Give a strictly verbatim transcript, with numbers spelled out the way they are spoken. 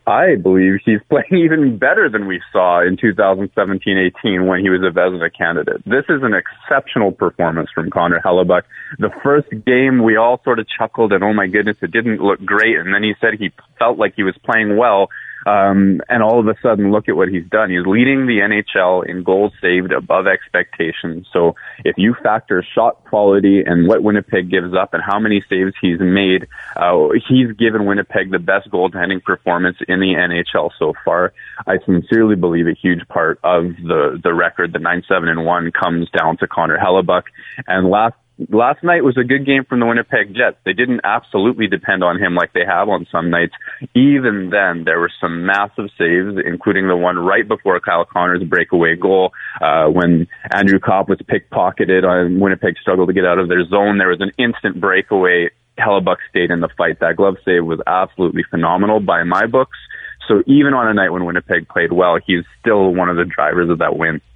I believe he's playing even better than we saw in two thousand seventeen eighteen when he was a Vezina candidate. This is an exceptional performance from Connor Hellebuyck. The first game, we all sort of chuckled and, oh my goodness, it didn't look great. And then he said he felt like he was playing well. Um, and all of a sudden, look at what he's done. He's leading the N H L in goals saved above expectations. So if you factor shot quality and what Winnipeg gives up and how many saves he's made, uh, he's given Winnipeg the best goaltending performance in the N H L so far. I sincerely believe a huge part of the, the record, the nine seven and one, comes down to Connor Hellebuyck. And last Last night was a good game from the Winnipeg Jets. They didn't absolutely depend on him like they have on some nights. Even then, there were some massive saves, including the one right before Kyle Connor's breakaway goal, uh, when Andrew Kopp was pickpocketed and Winnipeg struggled to get out of their zone. There was an instant breakaway. Hellebuyck stayed in the fight. That glove save was absolutely phenomenal by my books. So even on a night when Winnipeg played well, he's still one of the drivers of that win.